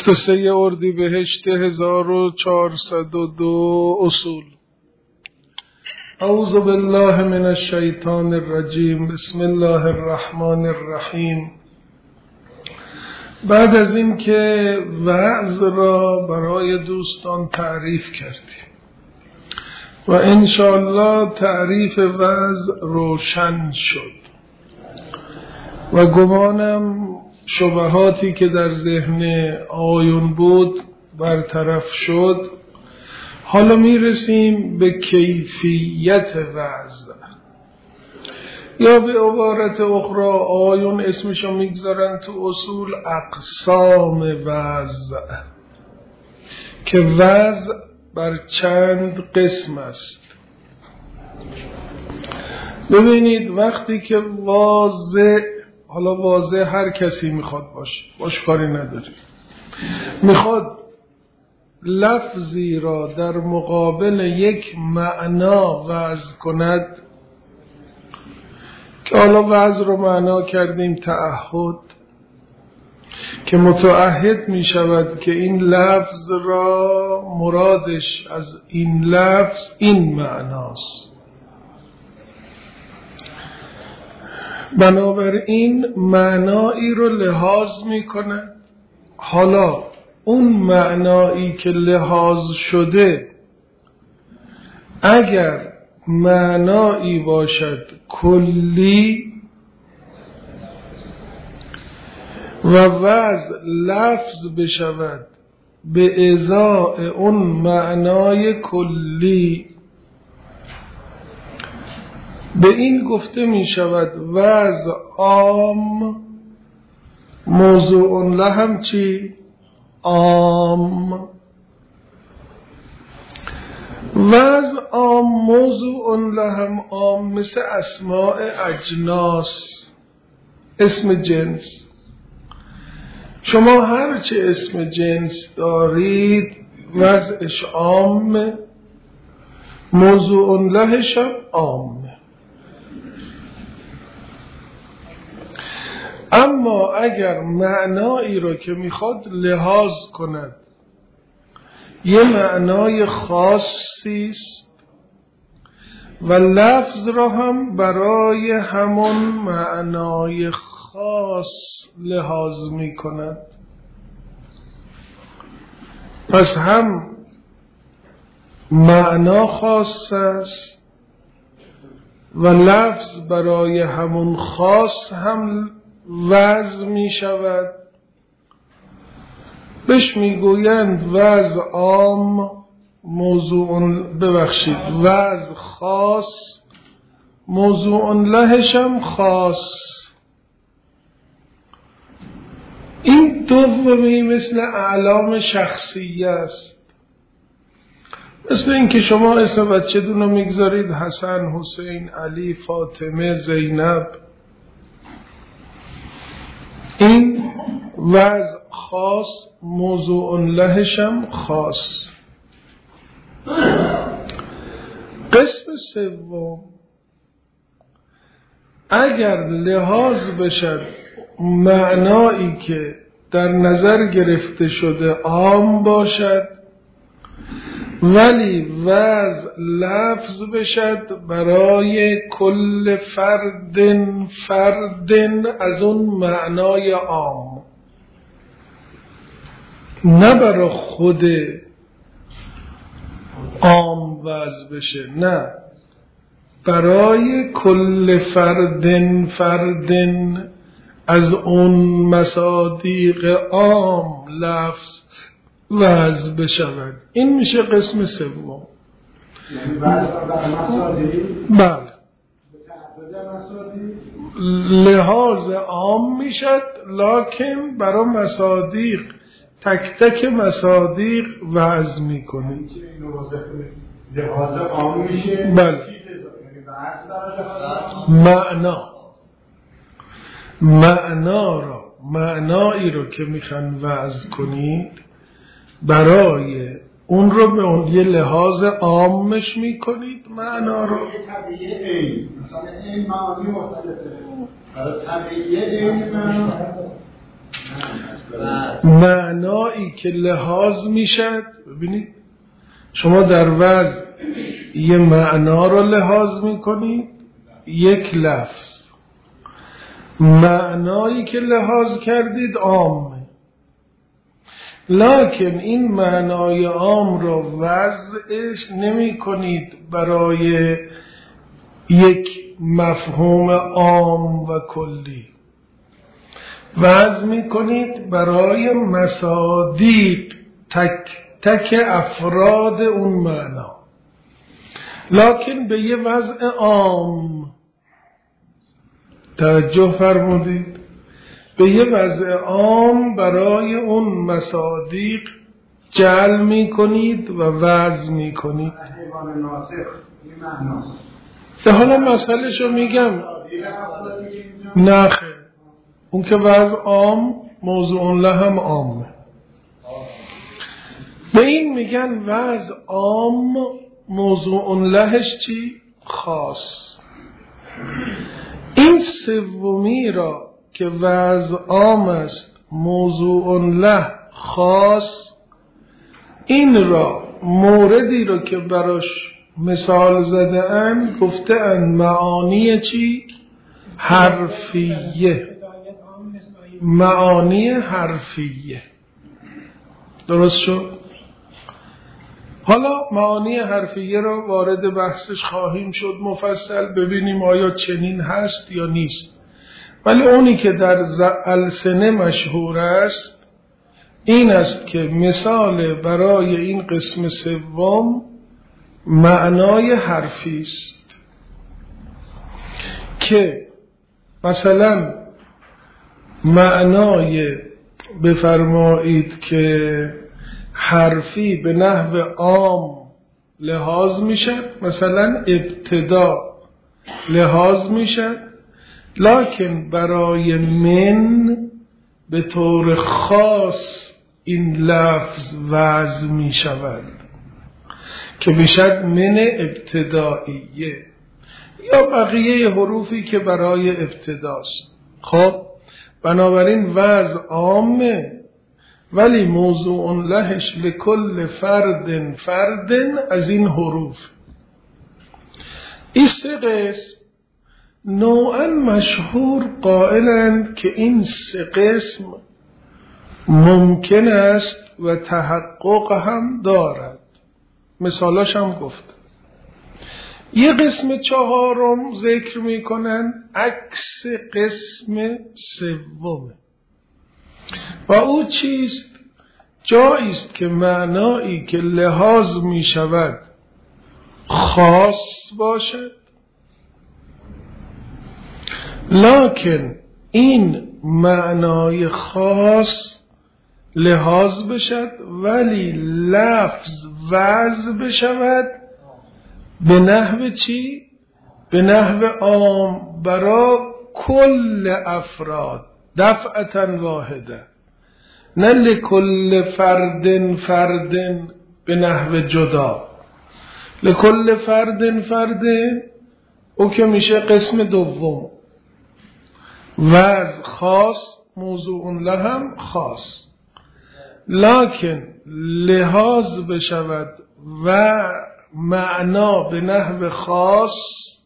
23 اردیبهشت 1402 اصول. اعوذ بالله من الشیطان الرجیم. بسم الله الرحمن الرحیم. بعد از این که وعظ را برای دوستان تعریف کردیم و انشاءالله تعریف وعظ روشن شد و گمانم شبهاتی که در ذهن آیون بود برطرف شد، حالا میرسیم به کیفیت وعظ یا به عبارت اخرى آیون اسمشو میگذارن تو اصول اقسام وعظ که وعظ بر چند قسم است. ببینید وقتی که واضح، حالا واضح هر کسی میخواد باش کاری نداری، میخواد لفظی را در مقابل یک معنا وضع کند که حالا وضع رو معنا کردیم تعهد، که متعهد میشود که این لفظ را مرادش از این لفظ این معناست. بنابراین معنایی رو لحاظ میکنه. حالا اون معنایی که لحاظ شده اگر معنایی باشد کلی و وضع لفظ بشود به ازای اون معنای کلی، به این گفته می شود وضع عام موضوع لهم چی؟ عام. وضع عام موضوع لهم عام مثل اسماء اجناس، اسم جنس. شما هرچه اسم جنس دارید وضعش عام، موضوع لهش هم عام. اما اگر معنایی رو که میخواد لحاظ کند یه معنای خاصی است و لفظ را هم برای همون معنای خاص لحاظ میکند، پس هم معنا خاص است و لفظ برای همون خاص هم وضع می شود. بهش می گویند وضع عام وضع خاص موضوع لهش هم خاص. این دومی مثل اعلام شخصیه است، مثل اینکه شما اسم بچه دونو میگذارید حسن، حسین، علی، فاطمه، زینب. این وضع خاص موضوع لهشم خاص. قسم سوم اگر لحاظ بشد معنایی که در نظر گرفته شده عام باشد ولی وضع لفظ بشد برای کل فرد از اون معنای عام، نه برای خود عام وضع بشه، نه برای کل فرد از اون مصادیق عام لفظ وضع بشود. این میشه قسم سوم. بله، لحاظ عام میشد لکن برای مصادیق تک تک مصادیق وضع میکنید. لحاظ عام میشه. بله، معنایی رو که میخوان وضع کنید برای اون رو به اون یه لحاظ عامش میکنید. معنا رو طبیعی مثلا این معانی مختلفه. برای طبیعی این معنا معنایی که لحاظ میشد. ببینید شما در وضع یه معنا رو لحاظ میکنید، یک لفظ، معنایی که لحاظ کردید عامه، لکن این معنای عام را وضعش نمی کنید برای یک مفهوم عام و کلی، وضع می کنید برای مصادیق تک تک افراد اون معنا، لکن به یه وضع عام. توجه فرمودید؟ به یه وضع عام برای اون مصادیق جعل می کنید و وضع می کنید. به حالا مسئله شو میگم. نه خیر، اون که وضع عام موضوع له هم عامه. به این میگن وضع عام موضوع لهش چی؟ خاص. این سومی را که وضع عام است موضوع له خاص، این را موردی را که براش مثال زده ام گفته ام معانی چی؟ حرفیه. معانی حرفیه. درست شد؟ حالا معانی حرفیه را وارد بحثش خواهیم شد مفصل، ببینیم آیا چنین هست یا نیست. ولی اونی که در السنه مشهور است این است که مثال برای این قسم سوم معنای حرفی است که مثلا معنای بفرمایید که حرفی به نحو عام لحاظ میشد، مثلا ابتدا لحاظ میشد، لکن برای من به طور خاص این لفظ وضع می شود که بشد من ابتدائیه یا بقیه حروفی که برای ابتداست. خب بنابراین وضع عامه ولی موضوع لهش لکل فرد از این حروف. این سه قسم نوعا مشهور قائلند که این سه قسم ممکن است و تحقق هم دارد. مثالاش هم گفت. یه قسم چهارم ذکر میکنن عکس قسم سومه و او چیست؟ جاییست که معنایی که لحاظ می شود خاص باشد، لکن این معنای خاص لحاظ بشد ولی لفظ وضع بشود به نحو چی؟ به نحو عام برای کل افراد دفعتا واحده، نه لکل فرد به نحو جدا. لکل فرد او که میشه قسم دوم، وضع خاص موضوع لهم خاص، لکن لحاظ بشود و معنا به نحو خاص،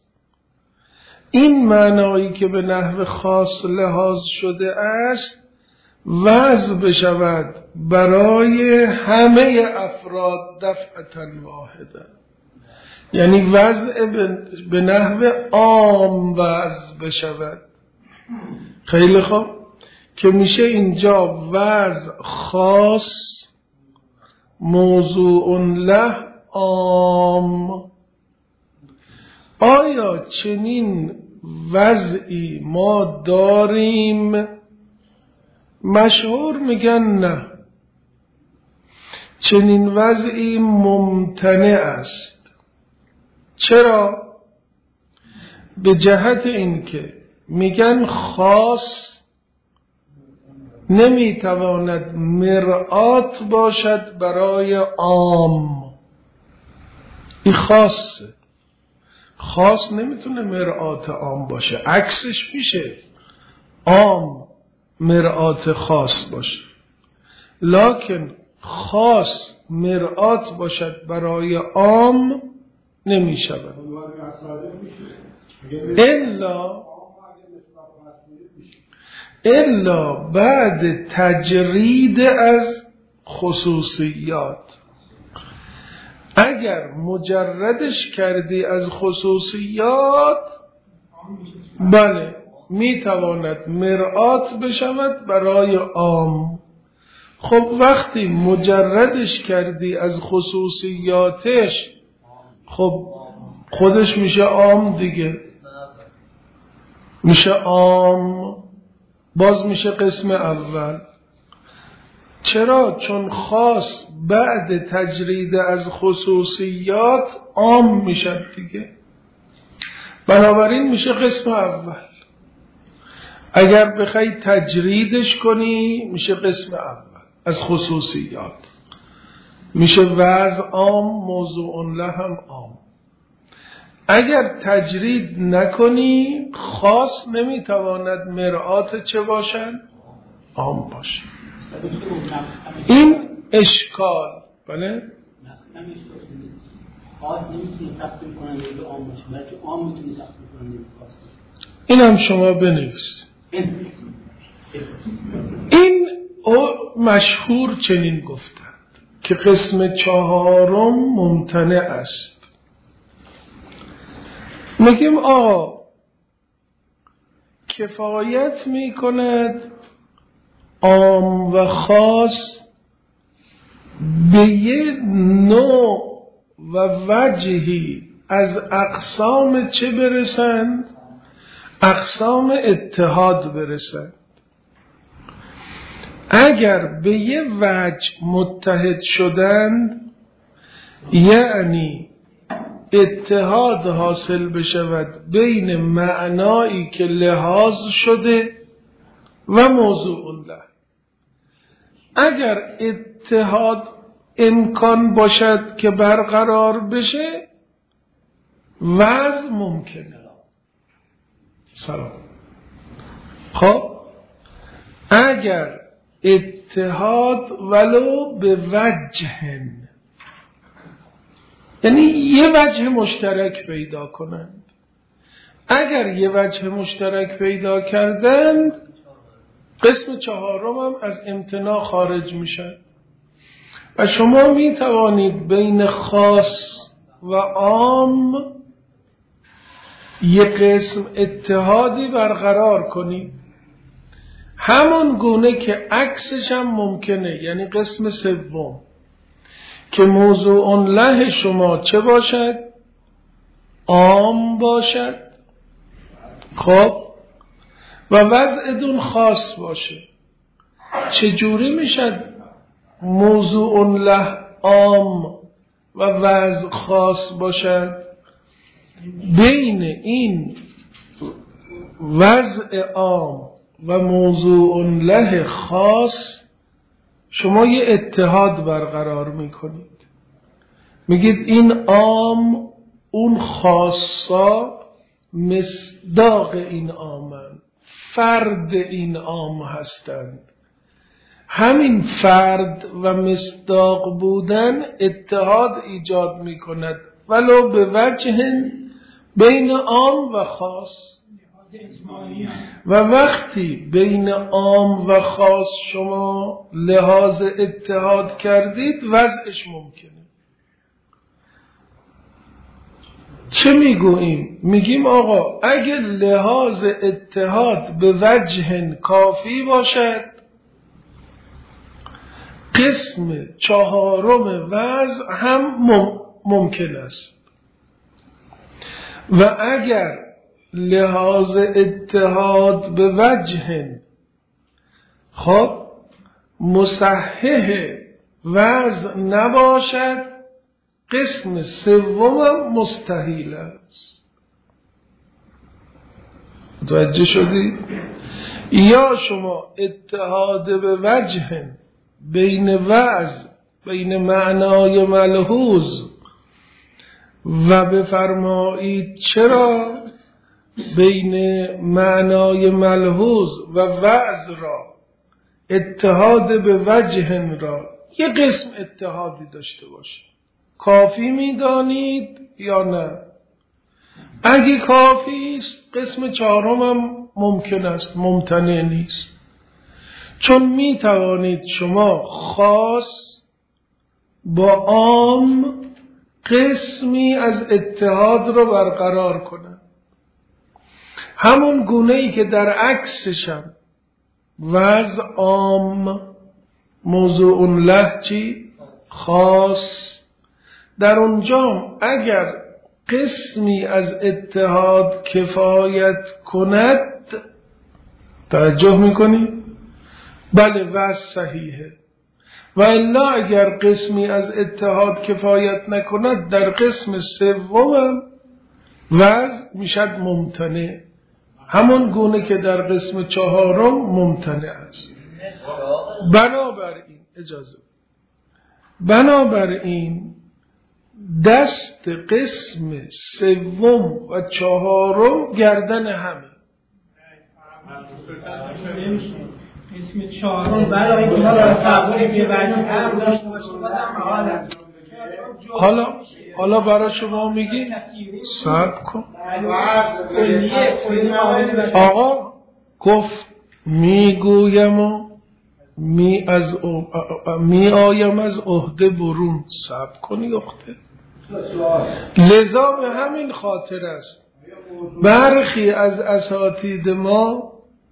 این معنایی که به نحو خاص لحاظ شده است وضع بشود برای همه افراد دفعتا واحده، یعنی وضع به نحو عام وضع بشود. خیلی خوب، که میشه اینجا وضع خاص موضوع له عام. آیا چنین وضعی ما داریم؟ مشهور میگن نه، چنین وضعی ممتنع است. چرا؟ به جهت اینکه میگن خاص نمیتواند مرآت باشد برای عام. این خاصه، خاص نمیتونه مرآت عام باشه، عکسش میشه عام مرآت خاص باشه. لکن خاص مرآت باشد برای عام نمی شود الا بعد تجرید از خصوصیات. اگر مجردش کردی از خصوصیات بله میتواند مرآت بشود برای عام. خب وقتی مجردش کردی از خصوصیاتش خب خودش میشه عام دیگه، میشه عام، باز میشه قسم اول. چرا؟ چون خاص بعد تجرید از خصوصیات عام میشه دیگه، بنابراین میشه قسم اول. اگر بخوای تجریدش کنی میشه قسم اول از خصوصیات، میشه وضع عام، موضوع له هم عام. اگر تجرید نکنی خاص نمیتواند مرآت چه باشن؟ عام باشن. این اشکال بله؟ خاص نمیتونه تقسیم کننده به عام باشه، بلکه عام میتونه تقسیم کننده به خاص باشه. این هم شما بنویس. این مشهور چنین گفتند که قسم چهارم ممتنع است. میگیم کفایت میکند عام و خاص به یه نوع و وجهی از اقسام چه برسند؟ اقسام اتحاد برسند. اگر به یه وجه متحد شدند یعنی اتحاد حاصل بشود بین معنایی که لحاظ شده و موضوع له. اگر اتحاد امکان باشد که برقرار بشه وضع ممکنه. سلام. خب اگر اتحاد ولو به وجه، یعنی یه وجه مشترک پیدا کنند، اگر یه وجه مشترک پیدا کردند قسم چهارم هم از امتناع خارج میشن و شما می توانید بین خاص و عام یک قسم اتحادی برقرار کنید، همون گونه که عکسش هم ممکنه، یعنی قسم سوم که موضوع له شما چه باشد؟ عام باشد. خب و وضع دون خاص باشه. چجوری میشد موضوع له عام و وضع خاص باشد؟ بین این وضع عام و موضوع له خاص شما یه اتحاد برقرار میکنید، میگید این عام اون خاصا مصداق این عامن، فرد این عام هستند. همین فرد و مصداق بودن اتحاد ایجاد میکند ولو به وجه بین عام و خاص. و وقتی بین عام و خاص شما لحاظ اتحاد کردید وضعش ممکنه. چه میگوییم؟ میگیم آقا اگه لحاظ اتحاد به وجه کافی باشد قسم چهارم وضع هم ممکن است، و اگر لحاظ اتحاد به وجه خب مصحح وضع نباشد قسم سوم مستحیل است. متوجه شدید؟ یا شما اتحاد به وجه بین وضع، بین معنای ملحوظ و بفرمایید چرا بین معنای ملحوظ و وضع را اتحاد به وجه را یه قسم اتحادی داشته باشه، کافی میدانید یا نه؟ اگه کافی است قسم چهارم هم ممکن است، ممتنع نیست، چون می توانید شما خاص با عام قسمی از اتحاد را برقرار کنند، همون گونه‌ای که در عکسشم وضع عام موضوع لهجی خاص، در اونجا اگر قسمی از اتحاد کفایت کند، توجه میکنی؟ بله وضع صحیحه، و الا اگر قسمی از اتحاد کفایت نکند در قسم سوم وضع میشد ممتنع، همون گونه که در قسم چهارم ممتنع است. بنابراین دست قسم سوم و چهارم گردن همه. قسم چهارم برای اینکه ما تصور به وجه هم داشته باشیم حالا برای شما میگی صبر کن. آقا گفت میگویم و می آیم از عهده برون. صبر کنی اخته. لذا به همین خاطر است برخی از اساتید ما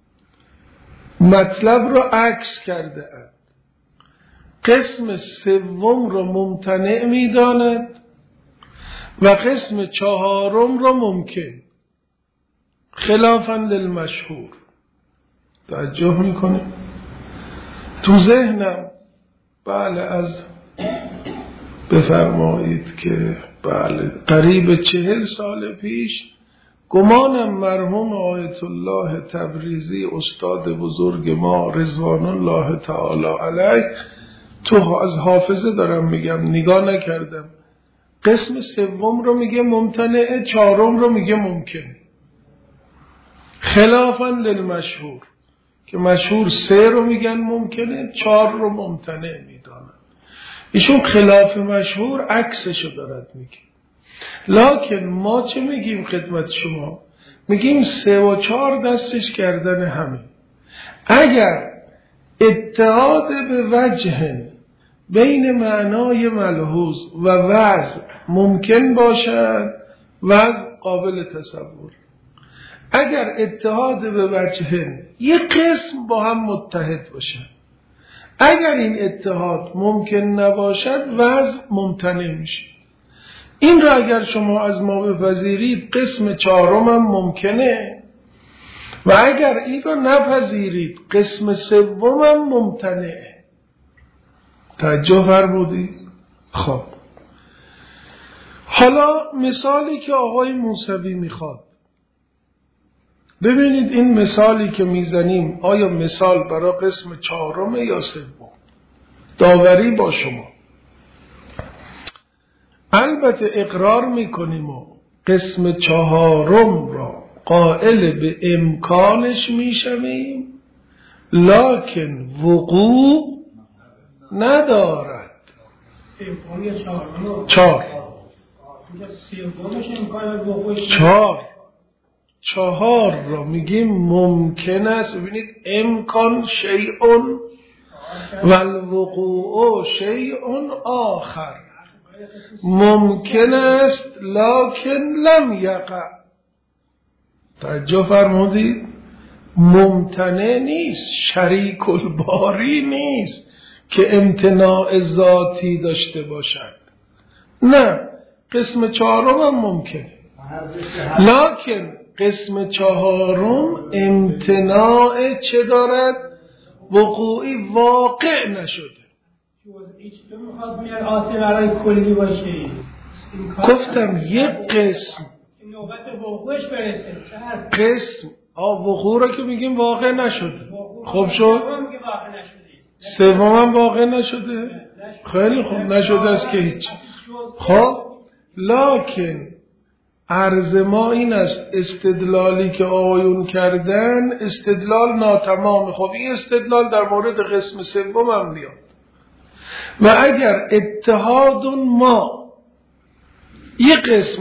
مطلب رو عکس کرده اند، قسم سوم رو ممتنع می داند و قسم چهارم رو ممکن، خلافاً للمشهور. توجه می کنه تو ذهنم. بله از بفرمایید که بله قریب 40 سال پیش گمانم مرحوم آیت الله تبریزی استاد بزرگ ما رضوان الله تعالی علیه، تو از حافظه دارم میگم نگاه نکردم، قسم سوم رو میگه ممتنع، چهارم رو میگه ممکن، خلافاً للمشهور که مشهور 3 رو میگن ممکنه، 4 رو ممتنع میدانن. ایشون خلاف مشهور عکسشو دارد میگه. لکن ما چه میگیم خدمت شما؟ میگیم 3 و 4 دستش گردن همه. اگر اتحاد به وجه بین معنای ملحوظ و وضع ممکن باشد، وضع قابل تصور. اگر اتحاد به وجه یک قسم با هم متحد باشد، اگر این اتحاد ممکن نباشد وضع ممتنع میشه. این را اگر شما از ما بپذیرید قسم چهارم هم ممکنه، و اگر این را نپذیرید قسم سوم هم ممتنه. توجه فرمودید؟ خب حالا مثالی که آقای موسوی میخواد، ببینید این مثالی که میزنیم آیا مثال برای قسم چهارم یا سوم؟ داوری با شما. البته اقرار میکنیم و قسم چهارم را قائل به امکانش میشویم، لکن وقوع ندارد. چهار را میگیم ممکن است. ببینید امکان شیء و الوقوع شیء آخر. ممکن است لکن لم یقع. توجه فرمودید؟ ممتنع نیست، شریک الباری نیست که امتناع ذاتی داشته باشد. نه، قسم چهارم هم ممکنه، لکن قسم چهارم امتناع چه دارد؟ وقوعی واقع نشده. گفتم یک قسم وقوع را که میگیم واقع نشده. خب شد؟ سوم هم واقع نشده؟ خیلی خوب، نشده است که هیچ. خب لکن عرض ما این است استدلالی که آقایون کردن استدلال ناتمام. خب این استدلال در مورد قسم سوم هم میاد. و اگر اتحاد ما یک قسم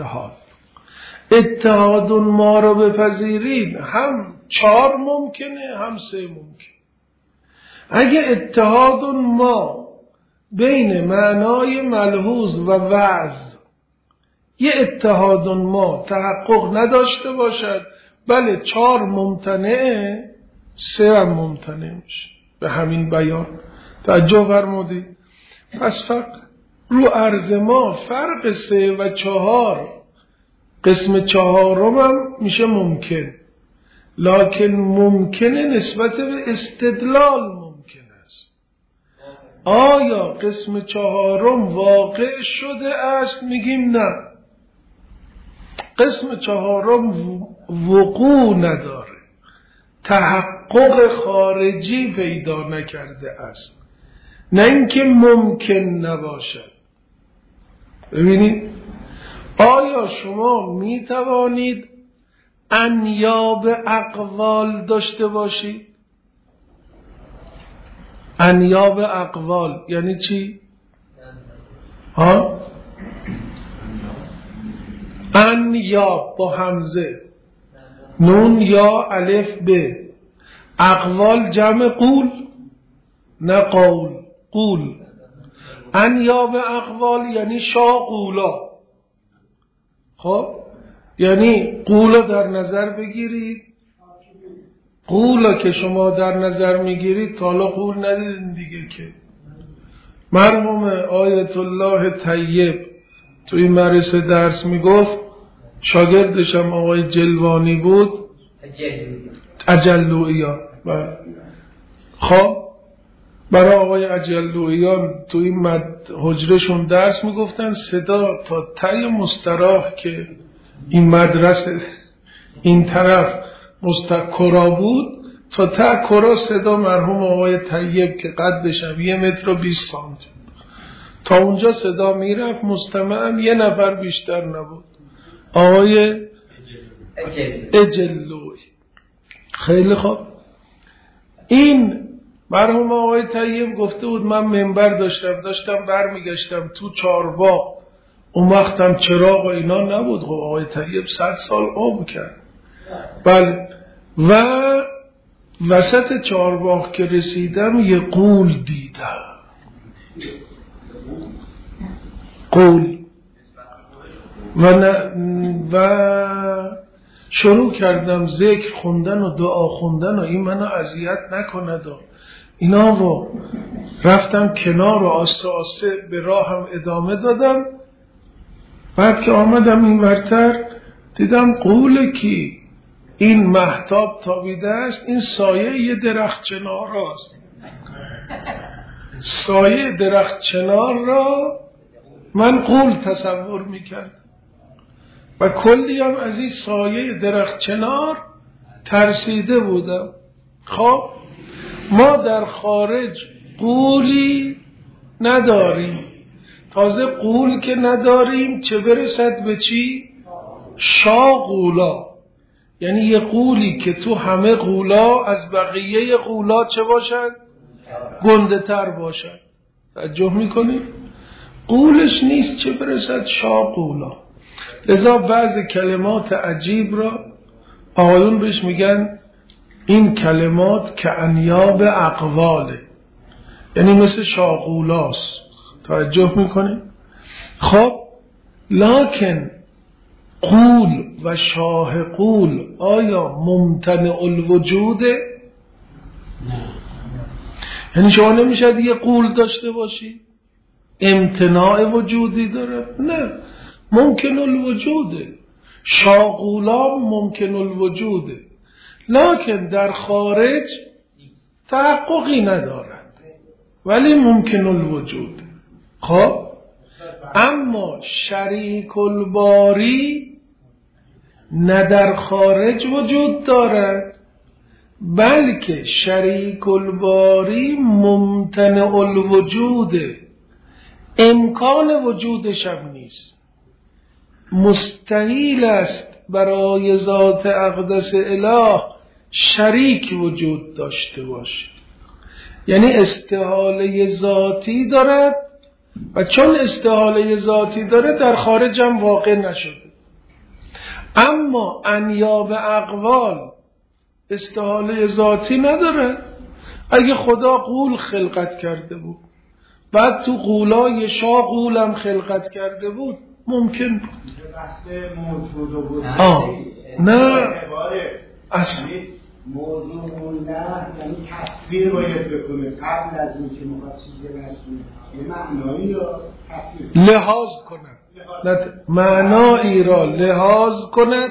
اتحاد ما رو بپذیرید، هم 4 ممکنه هم 3 ممکنه. اگه اتحاد ما بین معنای ملحوظ و وعظ یه اتحاد ما تحقق نداشته باشد، بله 4 ممتنعه، 3 هم ممتنع میشه. به همین بیان توجه فرمودید. پس فقط رو عرض ما فرق 3 و 4 قسم 4 هم میشه ممکن، لکن ممکنه نسبت به استدلال ممکن است. آیا قسم 4 واقع شده است؟ میگیم نه، قسم 4 وقوع نداره، تحقق خارجی پیدا نکرده است، نه اینکه ممکن نباشد. ببینید آیا شما می توانید انیاب اقوال داشته باشید؟ انیاب اقوال یعنی چی؟ انیاب با همزه، نون یا الف ب. اقوال جمع قول، نه قول، قول. انیاب اقوال یعنی شاقولا. خب یعنی قولا در نظر بگیرید. قولا که شما در نظر میگیرید تا حالا قول ندیدین دیگه. که مرحوم آیت الله طیب تو این مدرسه درس میگفت، شاگردشم آقای جلوانی بود، اجلویان. خب برای آقای اجلویان تو این حجرشون درس میگفتن، صدا تا ته مستراح که این مدرسه این طرف مستقرا بود، تا ته کرا صدا مرحوم آقای طیب که قدشم 1 متر و 20 سانتی، تا اونجا صدا میرفت. مستمعم 1 نفر بیشتر نبود، آقای اجلوی. خیلی خوب. این مرحوم آقای طیب گفته بود من منبر داشتم برمیگشتم تو چارباغ، اون وقتم چراغ و اینا نبود. خب آقای طیب 100 سال عمر کرد. بله. و وسط چارباغ که رسیدم یه غول دیدم. غول. و شروع کردم ذکر خوندن و دعا خوندن و این منو اذیت نکند و اینا، و رفتم کنار و آسته آسته به راهم ادامه دادم. بعد که آمدم این ورتر دیدم غول کی این مهتاب تابیده است، این سایه یه درخت چنار راست. سایه درخت چنار را من غول تصور میکردم و کلی هم از این سایه درخت چنار ترسیده بودم. خب ما در خارج غولی نداریم، تازه غول که نداریم چه برسد به چی؟ شاغولا. یعنی یه غولی که تو همه غولا از بقیه غولا چه باشد؟ گنده تر باشد. توجه میکنید؟ غولش نیست چه برسد شاغولا. لذا بعض کلمات عجیب را آقایون بهش میگن این کلمات که انیاب اقواله، یعنی مثل شاغولاست. توجه میکنید؟ خب لکن قول و شاه قول آیا ممتنع الوجوده؟ یعنی شما نمیشد یه قول داشته باشی امتناع وجودی داره؟ نه، ممکن الوجوده. شاغولا ممکن الوجوده، لکن در خارج تحققی ندارد ولی ممکن الوجود. خب اما شریک الباری نه در خارج وجود دارد، بلکه شریک الباری ممتنع الوجوده، امکان وجودش هم نیست. مستحیل است برای ذات اقدس اله شریک وجود داشته باشه. یعنی استحاله ذاتی دارد و چون استحاله ذاتی داره در خارج هم واقع نشده. اما انیاب اقوال استحاله ذاتی نداره. اگه خدا غول خلقت کرده بود بعد تو غولای شاه غولم خلقت کرده بود ممکن بود. نه اصلا موضوع مونده یعنی تصویر باید بکنه قبل از این که مخواد چیزی رسونه یه معنایی را تصویر لحاظ کند، معنایی را لحاظ کند،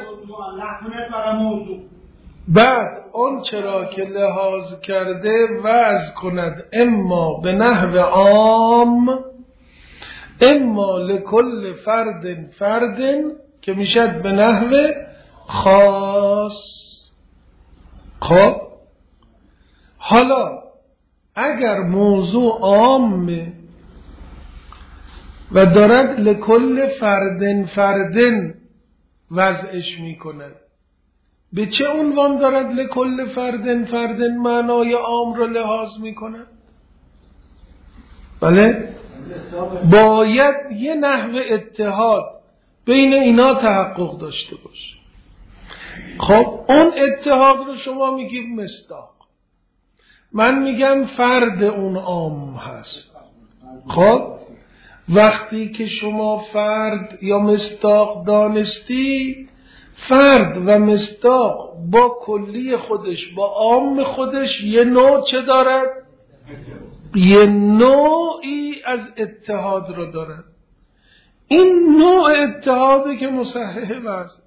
بعد اون چرا که لحاظ کرده وضع کند، اما به نحو عام اما لکل فرد فرد که میشد به نحو خاص. خب حالا اگر موضوع عامه و دارد لکل فردن فردن وضعش میکنه، به چه عنوان دارد لکل فردن فردن معنای عام رو لحاظ میکنه؟ بله، باید یه نحو اتحاد بین اینا تحقق داشته باشه. خب اون اتحاد رو شما میگید مصداق، من میگم فرد اون عام هست. خب وقتی که شما فرد یا مصداق دانستی، فرد و مصداق با کلی خودش با عام خودش یه نوع چه دارد؟ یه نوعی از اتحاد رو دارد. این نوع اتحاده که مصحح وضع.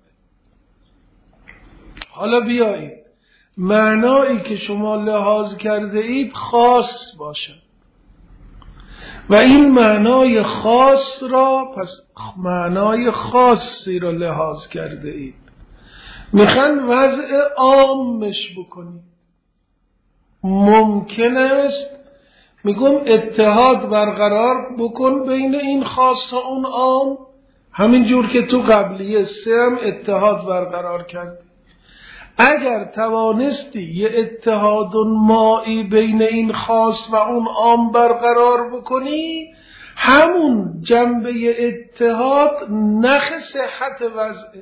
حالا بیایید معنایی که شما لحاظ کرده اید خاص باشد و این معنای خاص را، پس معنای خاصی را لحاظ کرده اید، میخوان وضع عامش بکنید. ممکن است میگم اتحاد برقرار بکن بین این خاص و اون عام، همین جور که تو قبلیه سه هم اتحاد برقرار کردی. اگر توانستی یه اتحاد مائی بین این خاص و اون عام برقرار بکنی، همون جنبه اتحاد نخ صحت وضعه.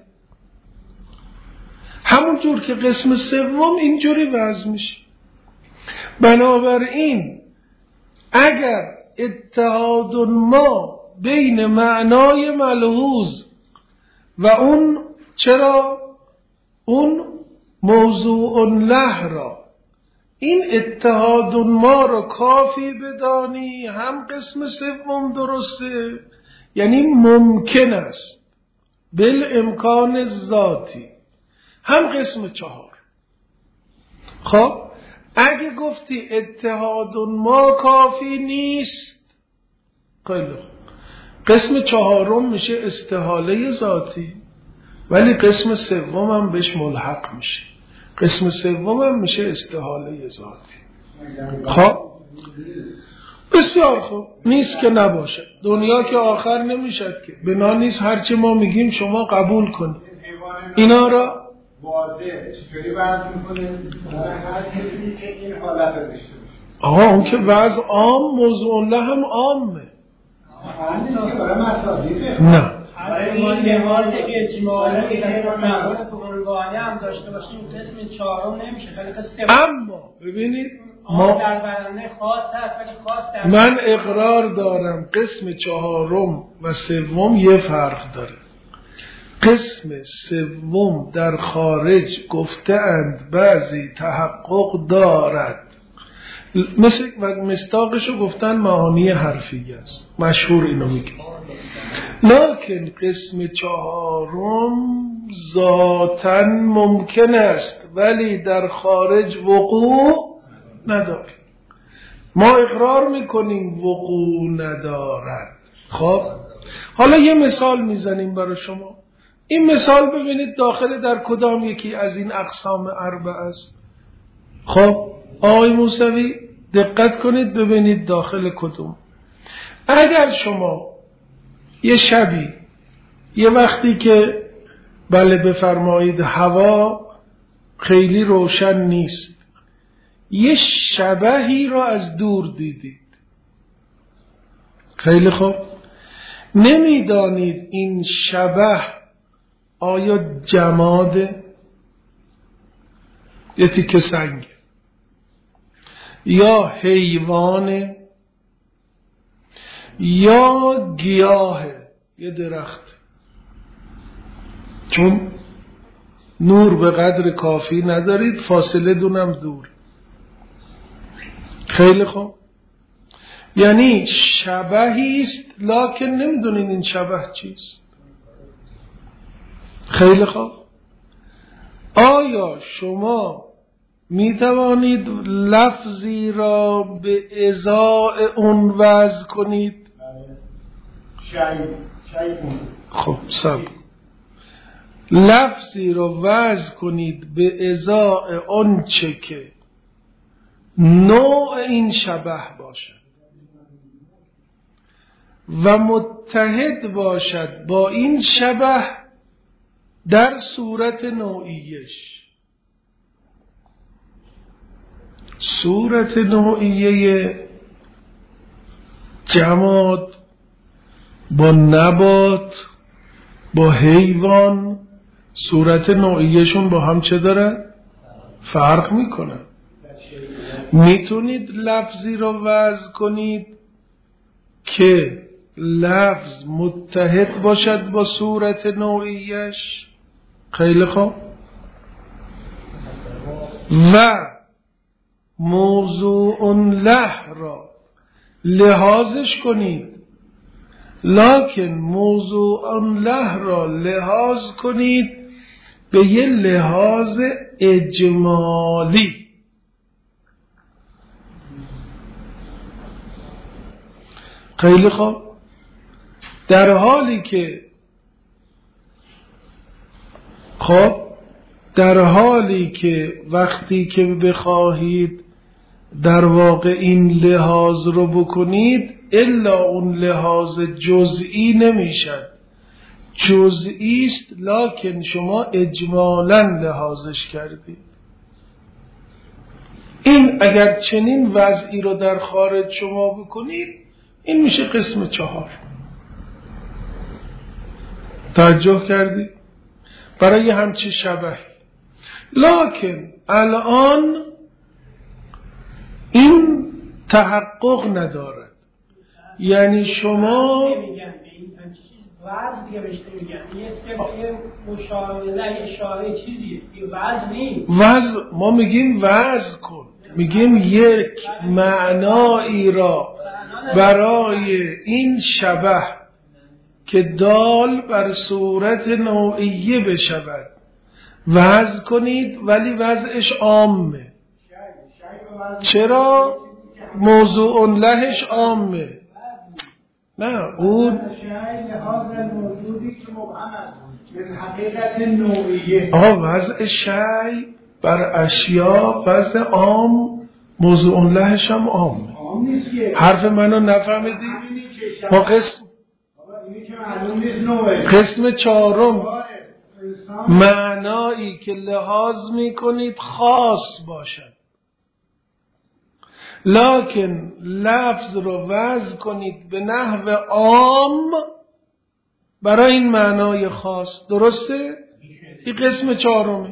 همون جور که قسم سوم اینجوری وضع میشه. بنابراین اگر اتحاد ما بین معنای ملحوظ و اون چرا اون موضوع له را، این اتحاد ما را کافی بدانی، هم قسم سوم درسته، یعنی ممکن است بالامکان ذاتی، هم قسم چهار. خب اگه گفتی اتحاد ما کافی نیست، خیلی خوب، قسم چهارم میشه استحاله ذاتی، ولی قسم سوم هم بهش ملحق میشه. قسم سوم هم میشه استحاله ذاتی. خب بسیار خوب، نیست که نباشه. دنیا که آخر نمیشد که، بنا نیست هرچی ما میگیم شما قبول کنید. اینا را واضح چطوری وضع میکنه هر کسی که این حالت رو داشته باشه. آقا اون که وضع عام، موضوع له هم عامه. نه این لحاظ اجمالی که عنوانی هم داشته باشیم قسم چهارم نمیشه، خیلی قسم. اما ببینید ما در برنامه خاص هست ولی خاص در من اقرار دارم قسم چهارم و سوم یه فرق داره. قسم سوم در خارج گفته اند بعضی تحقق دارد، مثل مصداقشو گفتن معانی حرفی است، مشهور اینو میگه. لکن قسم چهارم ذاتاً ممکن است ولی در خارج وقوع نداره. ما اقرار میکنیم وقوع ندارد. خب حالا یه مثال میزنیم برای شما. این مثال ببینید داخل در کدام یکی از این اقسام اربعه است. خب آقای موسوی دقت کنید ببینید داخل کدوم. اگر شما یه شبی یه وقتی که بله بفرمایید هوا خیلی روشن نیست، یه شبحی را از دور دیدید، خیلی خوب، نمیدانید این شبح آیا جماده، یه تیکه سنگ، یا حیوانه، یا گیاهه، یه درخت. چون نور به قدر کافی ندارید، فاصله دونم دور. خیلی خوب، یعنی شبحی است لکن نمیدونید این شبح چیست. خیلی خوب، آیا شما می توانید لفظی را به ازای اون وضع کنید؟ خب صبر، لفظی را وضع کنید به ازای اون چه که نوع این شبح باشد و متحد باشد با این شبح در صورت نوعیش. صورت نوعیه جماد با نبات با حیوان، صورت نوعیشون با هم چه دارن؟ فرق میکنن. میتونید لفظی رو وضع کنید که لفظ متحد باشد با صورت نوعیش، خیلی خوب، و موضوع له را لحاظش کنید، لکن موضوع له را لحاظ کنید به یه لحاظ اجمالی. خیلی خوب، در حالی که وقتی که بخواهید در واقع این لحاظ رو بکنید، الا اون لحاظ جزئی نمیشد، جزئی است لکن شما اجمالا لحاظش کردید. این اگر چنین وضعی رو در خارج شما بکنید، این میشه قسم 4. توجه کردید؟ برای همچی شبهی. لکن الان این تحقق ندارد، یعنی شما وضع دیگه بهش نمیگن، یه سبب مشاهده اشاره چیزیه، یه وضع نیست. وضع ما میگیم وضع کن، میگیم یک معنایی را برای این شبح که دال بر صورت نوعیه بشود وضع کنید، ولی وضعش عامه. چرا؟ موضوع لهش عامه. نه اون وضع شیء بر اشیا وضع عام، موضوع لهش هم عامه. حرف منو نفهمیدی؟ ما قسم 4 معنایی که لحاظ میکنید خاص باشد، لکن لفظ رو وضع کنید به نحو عام برای این معنای خاص. درسته؟ این قسم 4.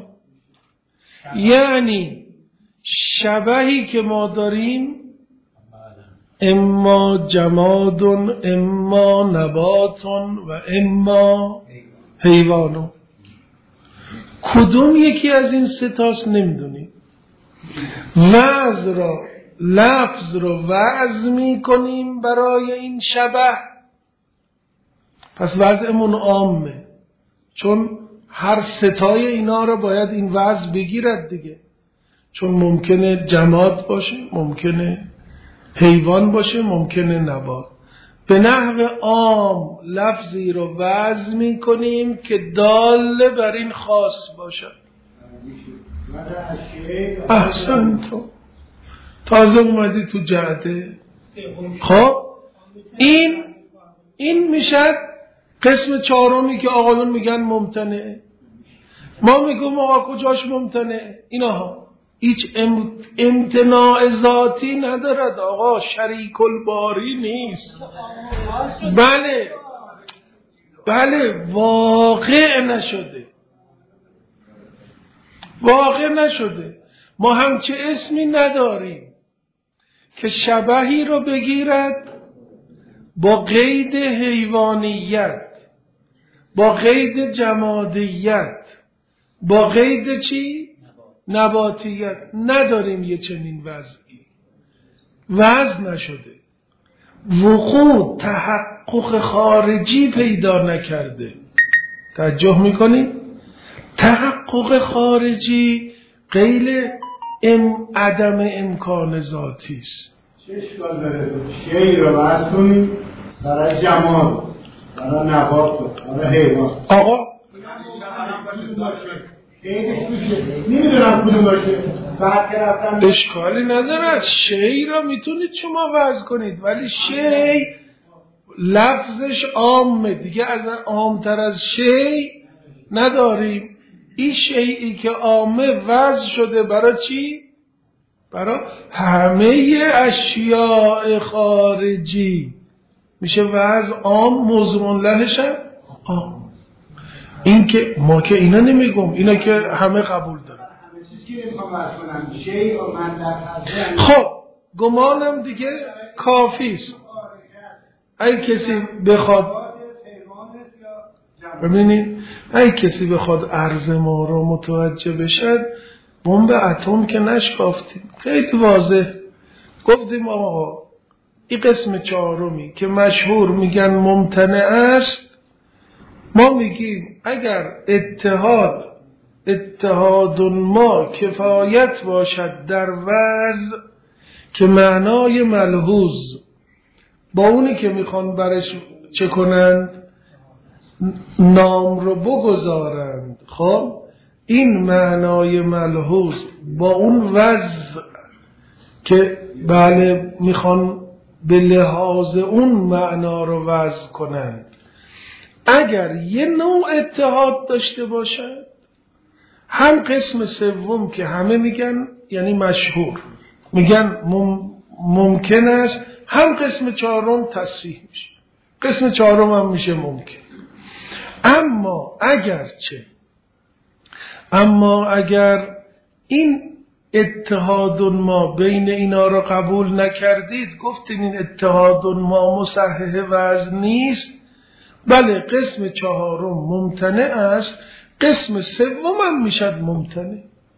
یعنی شبهی که ما داریم اما جماد، اما نبات و اما حیوان. کدوم یکی از این 3 تاست نمیدونیم. لفظ رو وضع می کنیم برای این شبه، پس وضعمون عامه، چون هر 3 اینا رو باید این وضع بگیرد دیگه، چون ممکنه جماد باشه، ممکنه حیوان باشه، ممکنه نبات. به نحو عام لفظی رو وضع می کنیم که دال بر این خاص باشد. احسن، تو تازه اومدی تو جعده. خب این میشد قسم چهارمی که آقایون میگن ممتنعه، ما میگم آقا کجاش ممتنعه؟ اینها هیچ امتناع ذاتی ندارد آقا، شریک الباری نیست. بله واقع نشده. ما همچه اسمی نداریم که شبهی رو بگیرد با قید حیوانیت، با قید جمادیت، با قید چی؟ نباتیت. نداریم یه چنین وضع نشده، وقوع تحقق خارجی پیدا نکرده. توجه میکنید؟ تحقق خارجی غیر عدم امکان ذاتی است. چه اشکال داره شی رو وضع کنیم برای جمال، برای نبات، برای حیوان؟ آقا نمیدونم کدوم باشه. بعد که رفتم اشکالی نداره، شی را میتونید شما وضع کنید، ولی شی لفظش عامه دیگه، از عامتر از شی نداریم. این شیئی که عامه وضع شده برای چی؟ برای همه اشیاء خارجی میشه وضع عام، موضوع لهش عام. این که ما که اینا نمیگم، اینا که همه قبول دارن. خب گمانم دیگه کافیست. اگه کسی بخواد ببینید، اگه کسی بخواد عرض ما رو متوجه بشد، بمب اتم که نشکافتیم، خیلی واضح گفتیم آقا این قسم چهارمی که مشهور میگن ممتنع است، ما میگیم اگر اتحاد ما کفایت باشد در وضع که معنای ملحوظ با اونی که میخوان برش چه کنند، نام رو بگذارند، خب این معنای ملحوظ با اون وضع که بله میخوان به لحاظ اون معنا رو وضع کنند، اگر یه نوع اتحاد داشته باشد، هم قسم سوم که همه میگن یعنی مشهور میگن ممکن است، هم قسم چهارم تصحیح میشه، قسم چهارم هم میشه ممکن. اما اگر این اتحاد ما بین اینا رو قبول نکردید، گفتین این اتحاد ما مصحح وضع نیست، بله قسم چهارم ممتنع است، قسم سوم هم میشد ممتنع.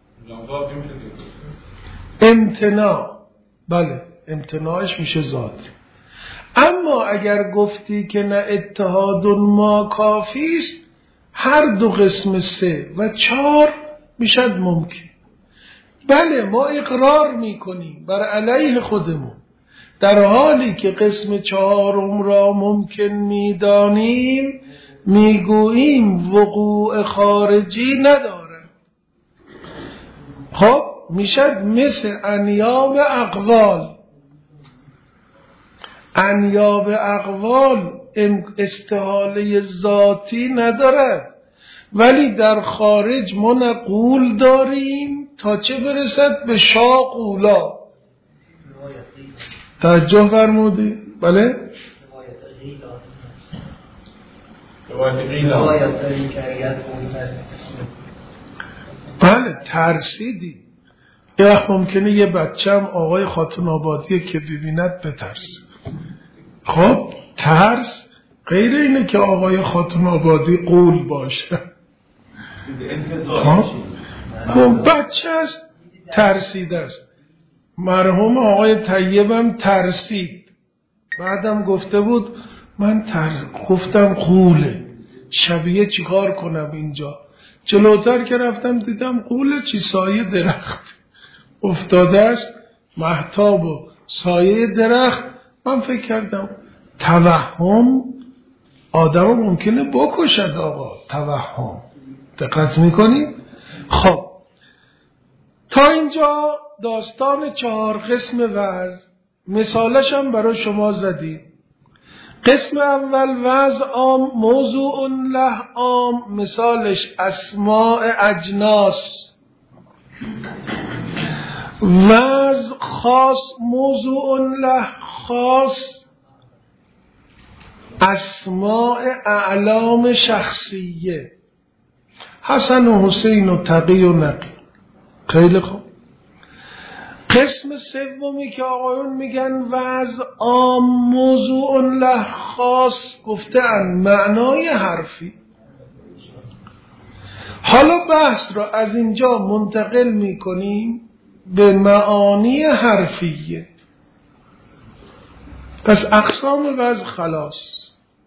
امتناع، بله امتناعش میشه ذاتی. اما اگر گفتی که نه اتحاد ما کافی است، هر دو قسم 3 و 4 میشد ممکن. بله ما اقرار میکنیم بر علیه خودمون، در حالی که قسم 4 را ممکن میدانیم، میگوییم وقوع خارجی نداره. خب میشد مثل انیاب اقوال استحاله ذاتی ندارد، ولی در خارج ما نقول داریم تا چه برسد به شاقولا. توجه فرمودی؟ بله؟ بله ترسیدی. یه وقت ممکنه یه بچه هم آقای خاتون آبادی که ببیند بترسه. خب ترس غیر اینه که آقای خاتون آبادی قول باشه. خب بچه است، ترسیده است. مرحوم آقای طیبم ترسید، بعدم گفته بود من گفتم قوله، شبیه چیکار کنم اینجا. جلوتر که رفتم دیدم قوله چی، سایه درخت افتاده است، مهتاب و سایه درخت. من فکر کردم توهم آدم ممکنه بکشد آقا، توهم. دقت میکنید؟ خب تا اینجا داستان 4 قسم وضع، مثالش هم برای شما زدیم. قسم اول وضع عام، موضوع له عام، مثالش اسماء اجناس. وضع خاص، موضوع له خاص، اسماء اعلام شخصیه، حسن و حسین و تقی و نقی. خیلی خوب. قسم سومی که آقایون میگن وضع عام موضوع له خاص، گفتن معنای حرفی. حالا بحث را از اینجا منتقل میکنیم به معانی حرفیه. پس اقسام وضع خلاص.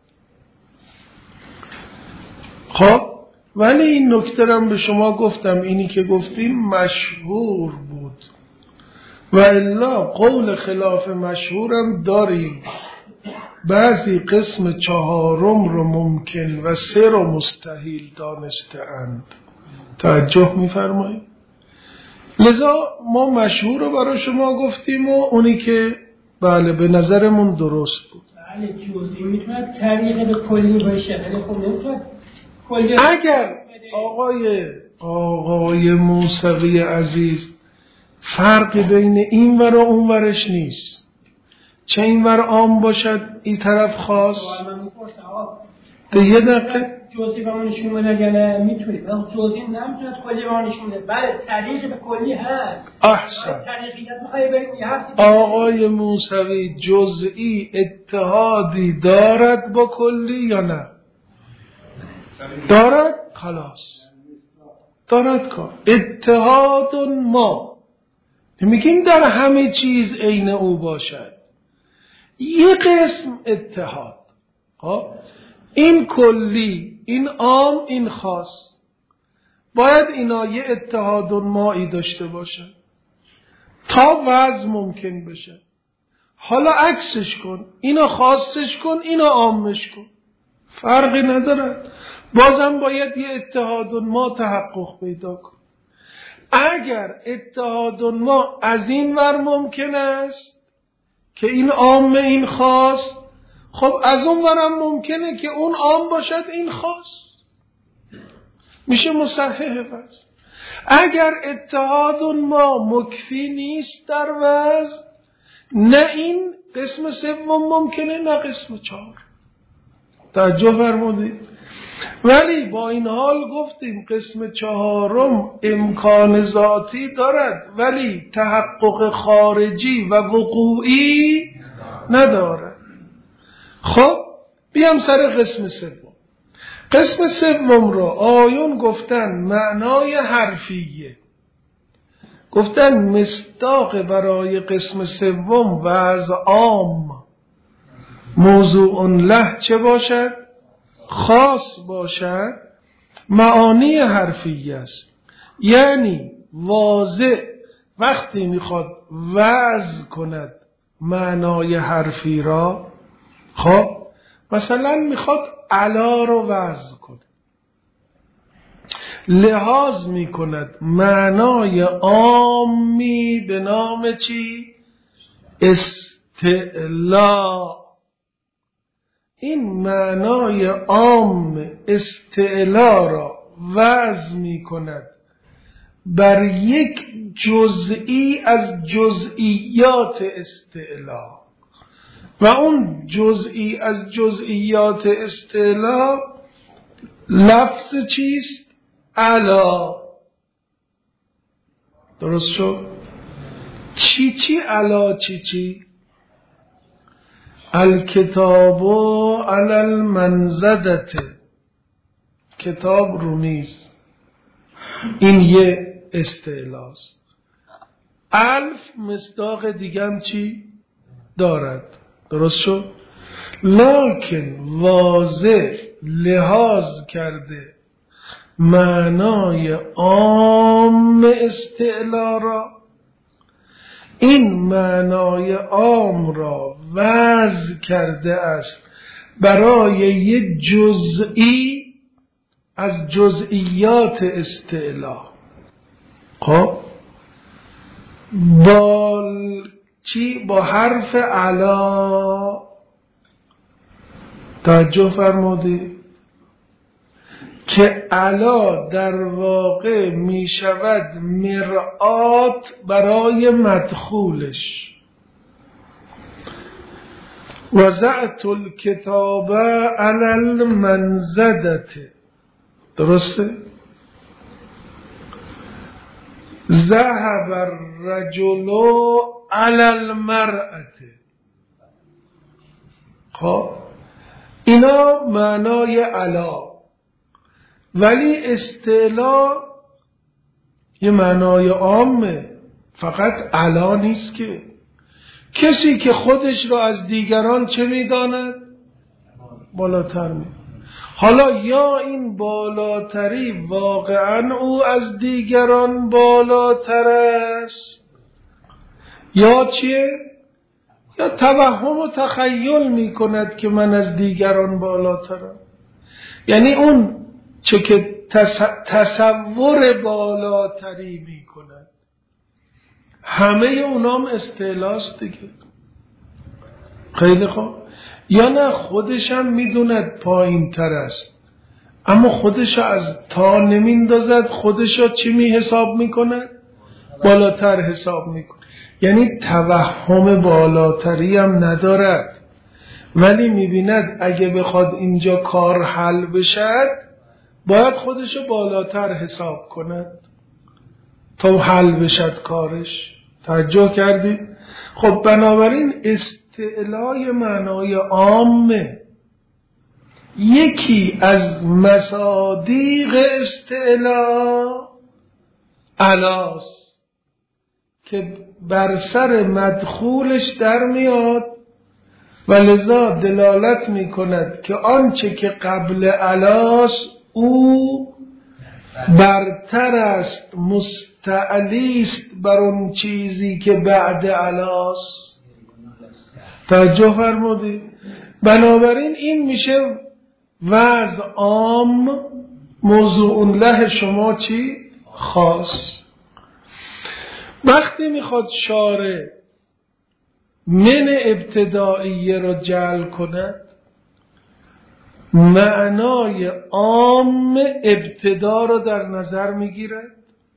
خب ولی این نکته را به شما گفتم، اینی که گفتیم مشهور بود و الا قول خلاف مشهورم داریم. بعضی قسم چهارم رو ممکن و سه رو مستحیل دانسته اند. توجه می‌فرمایید؟ لذا ما مشهور رو برای شما گفتیم و اونی که بله به نظرمون درست بود. بله جزئی میتونه طریق به کلی باشه، ولی خب نمیتونه کلی. اگر آقای موسوی عزیز فرقی بین این ور و اون ورش نیست، چه این ور عام باشد این طرف خاص. به یه دقیقه جزئی به اون نشون بده یا میتونید، جزئی نمیتونه کلی به اون نشون بده. بله طریق به کلی هست. احسن. طریقیت میخوای بگی آقای موسوی جزئی اتحادی دارد با کلی یا نه؟ دارد. خلاص دارد کار. اتحاد ما نمیگیم در همه چیز عین او باشد، یه قسم اتحاد. این کلی، این عام، این خاص، باید اینا یه اتحاد مایی داشته باشن تا وضع ممکن بشه. حالا عکسش کن، اینا خاصش کن، اینا عامش کن، فرقی ندارد، بازم باید یه اتحاد ما تحقق پیدا کن. اگر اتحاد ما از این ور ممکن است که این عام این خاص، خب از اون ورم ممکنه که اون عام باشد این خاص، میشه مصحح وضع. اگر اتحاد ما مکفی نیست در وضع، نه این قسم سوم ممکنه نه قسم چهار. توجه فرمودید؟ ولی با این حال گفتیم قسم چهارم امکان ذاتی دارد ولی تحقق خارجی و وقوعی ندارد. خب بیام سر قسم سوم. قسم سوم رو آیون گفتن معنای حرفیه، گفتن مصداق برای قسم سوم وضع عام موضوع له چه باشد؟ خاص باشد. معانی حرفی است، یعنی واضح وقتی میخواد وضع کند معنای حرفی را. خب مثلا میخواد علا رو وضع کند، لحاظ میکند معنای عامی به نام چی؟ استعلا. این معنای عام استعلا را وضع می کند بر یک جزئی از جزئیات استعلا، و اون جزئی از جزئیات استعلا لفظ چیست؟ علا. درست شد؟ چی علا چی؟ الکتاب علی المنضدة، کتاب رو نیست، این یه استعلاست. الف مصداق دیگم چی دارد؟ درست شد؟ لکن واضح لحاظ کرده معنای عام استعلا را، این معنای عام را وضع کرده است برای یک جزئی از جزئیات استعلا. خب با چی؟ با حرف علا توجه فرمودی که علا در واقع می شود مرآت برای مدخولش. وضعت الکتاب علی المنضدة، درسته؟ ذهب الرجل علی المرأة. خب اینا معنای علا، ولی استعلا یه معنای عامه، فقط علا نیست که. کسی که خودش را از دیگران چه می‌داند؟ بالاتر می. حالا یا این بالاتری واقعا او از دیگران بالاتر است، یا چیه؟ یا توهم و تخیل می کند که من از دیگران بالاترم. یعنی اون چه که تصور بالاتری می کند، همه اونام استعلاست دیگه. خیلی خوب. یا نه خودشم میدوند پایین تر است، اما خودش از تا نمیندازد، خودش چی می حساب میکند؟ بالاتر حساب میکند. یعنی توهم بالاتری هم ندارد، ولی میبیند اگه بخواد اینجا کار حل بشد باید خودشو بالاتر حساب کند تا حل بشد کارش. توجه کردید؟ خب بنابراین استعلای معنای عامه. یکی از مصادیق استعلا علاست که بر سر مدخولش در میاد و لذا دلالت می کند که آنچه که قبل علاست او برتر است، مستعلیست بر اون چیزی که بعد علاست. توجه فرمودی؟ بنابراین این میشه وضع عام، موضوع له شما چی؟ خاص. وقتی میخواد شارع من ابتدائیه رو جعل کند، معنای عام ابتدا رو در نظر میگیرد.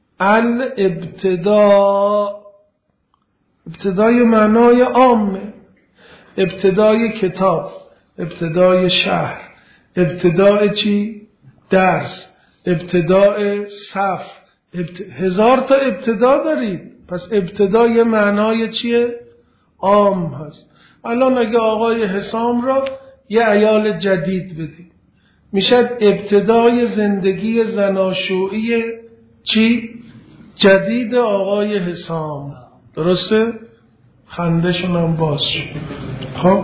الابتدا، ابتدای معنای عامه، ابتدای کتاب، ابتدای شهر، ابتدای چی؟ درس، ابتدای صف، هزار تا ابتدا دارید. پس ابتدای معنای چیه؟ عام هست. الان اگه آقای حسام را یه عیال جدید بدید، میشد ابتدای زندگی زناشویی چی؟ جدید آقای حسام. درسته؟ خندشون هم باز شد. خب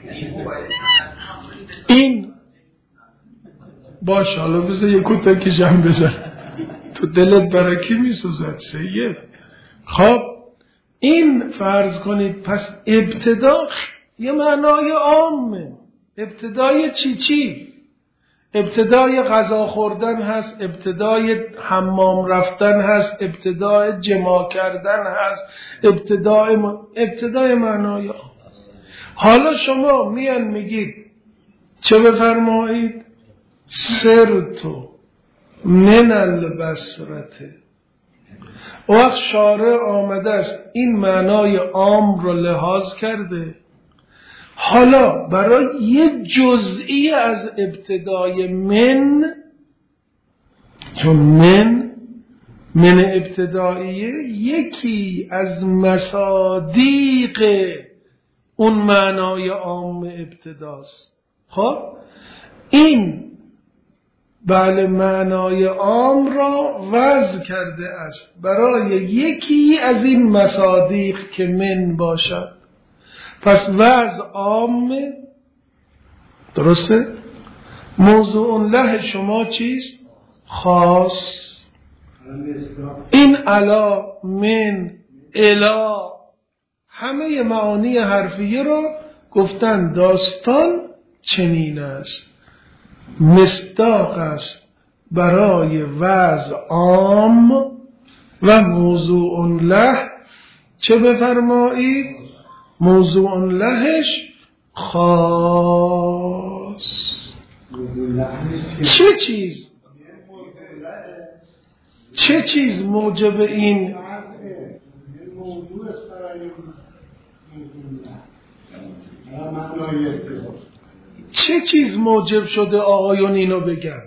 این باشه، حالا بذار یه کوتا که جمع بزن، تو دلت برای کی میسوزد سید؟ خب این فرض کنید پس ابتدا یه معنای عامه. ابتدای چی؟ ابتدای غذا خوردن هست، ابتدای حمام رفتن هست، ابتدای جما کردن هست، ابتدای معنای عام. حالا شما میان میگید چه بفرمایید؟ سرتو من البصرته. وقت شارع آمده است این معنای عام رو لحاظ کرده، حالا برای یه جزئی از ابتدای من، چون من ابتداییه یکی از مصادیق اون معنای عام ابتداست. خب این بله معنای عام را وضع کرده است برای یکی از این مصادیق که من باشد. پس وضع عام، درسته؟ موضوع له شما چیست؟ خاص. این علا، من، الا، همه معانی حرفیه رو گفتن داستان چنین است، مصداق است برای وضع عام و موضوع له چه بفرمایید؟ موضوع لهش خاص. چه چیز موجب این چه چیز موجب شده آقایون اینو بگن؟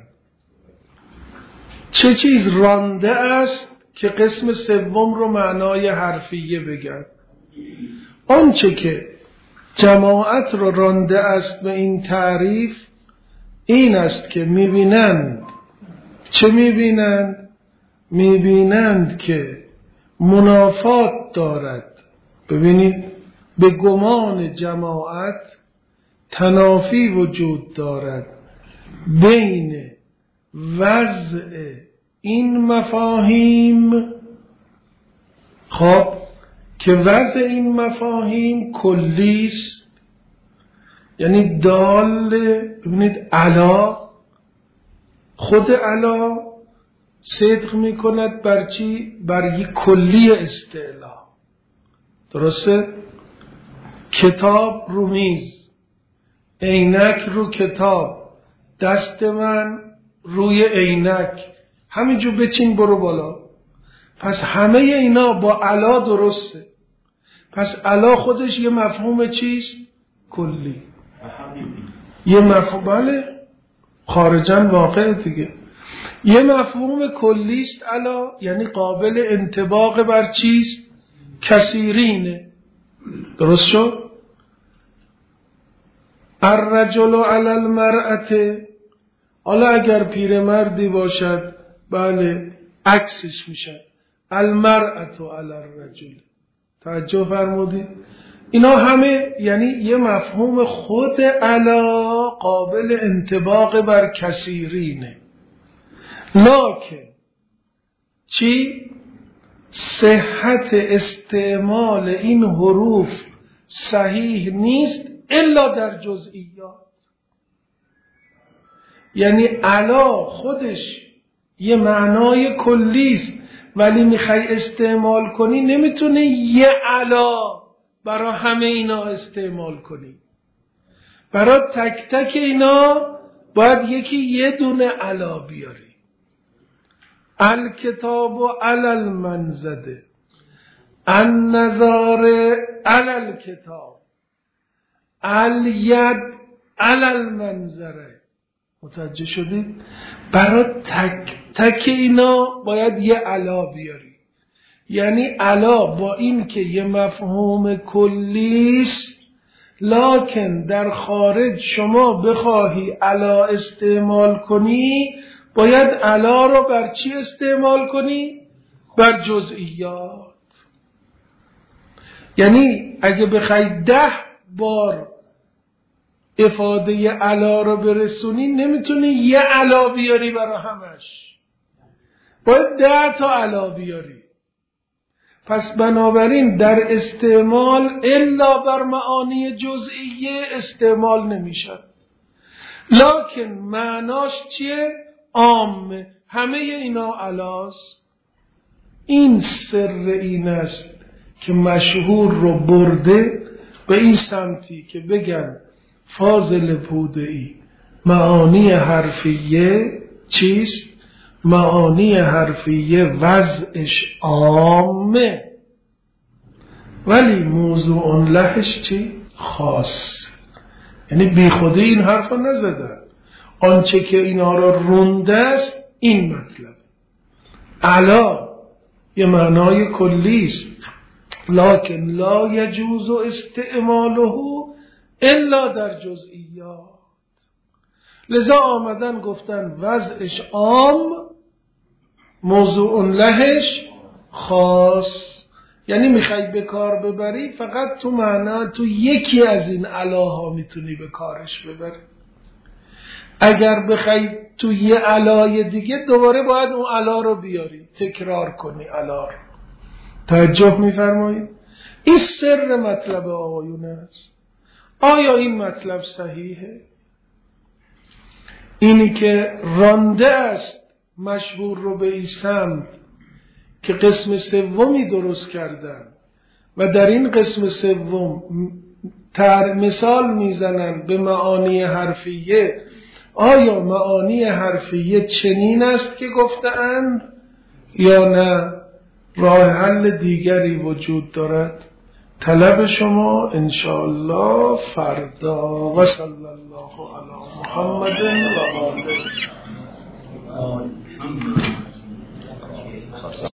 چه چیز رانده است که قسم سوم رو معنای حرفیه بگن؟ آنچه که جماعت رو رانده است به این تعریف این است که میبینند. چه میبینند؟ میبینند که منافات دارد. ببینید، به گمان جماعت تنافی وجود دارد بین وضع این مفاهیم، خب که وضع این مفاهیم کلیست، یعنی دال، ببینید علا، خود علا صدق می کند بر چی؟ بر یک کلی استعلا. درسته؟ کتاب رو میز، عینک رو کتاب، دست من روی عینک، همینجور بچین برو بالا. پس همه اینا با علا درسته. پس علا خودش یه مفهوم چیست؟ کلی. یه مفهوم، بله، خارجاً واقع دیگه. یه مفهوم کلیست علا، یعنی قابل انطباق بر چیست؟ کثیرینه. درست شد؟ الرجل علی المرأة، حالا اگر پیرمردی باشد، بله، عکسش میشه المرأة علی الرجل. توجه فرمودید؟ اینا همه یعنی یه مفهوم خود علا قابل انطباق بر کثیرینه. لکن چی؟ صحت استعمال این حروف صحیح نیست الا در جزئیات. یعنی علا خودش یه معنای کلیست، ولی میخوای استعمال کنی نمیتونه یه علا برای همه اینا استعمال کنی. برای تک تک اینا باید یکی یه دونه علا بیاری. الکتاب علی المنزده، النظار علی الکتاب، الید علی المنظره. متوجه شدید؟ برای تک تک اینا باید یه علا بیاری. یعنی علا با این که یه مفهوم کلیست، لکن در خارج شما بخواهی علا استعمال کنی، باید علا رو بر چی استعمال کنی؟ بر جزئیات. یعنی اگه بخوای 10 بار افاده علا رو برسونی، نمیتونی یه علا بیاری برای همش، باید 10 تا علا بیاری. پس بنابراین در استعمال الا بر معانی جزئیه استعمال نمیشه. لکن معناش چیه؟ عام، همه اینا علاست. این سر این است که مشهور رو برده به این سمتی که بگن فاضل پوده‌ای معانی حرفیه چیست؟ معانی حرفیه وضعش عامه، ولی موضوع لهش چی؟ خاص. یعنی بی خودی این حرف رو نزدن. آنچه که اینا را رونده است این مطلب. علا یه معنای کلیست، لکن لا یجوز استعماله الا در جزئیات. لذا آمدن گفتن وضعش عام، موضوع لهش خاص. یعنی میخوای به کار ببری فقط تو معنا تو یکی از این علاها میتونی به کارش ببری. اگر بخوای تو یه علای دیگه دوباره باید اون علا رو بیاری، تکرار کنی علا رو. توجه میفرمایید؟ این سر مطلب آقایون است. آیا این مطلب صحیحه؟ اینی که رانده است مشهور رو به این سمت که قسم سومی درست کردن و در این قسم سوم مثال میزنن به معانی حرفیه، آیا معانی حرفیه چنین است که گفتند یا نه راه حل دیگری وجود دارد؟ طلب شما انشاءالله فردا. و صلی الله علی محمد و آله.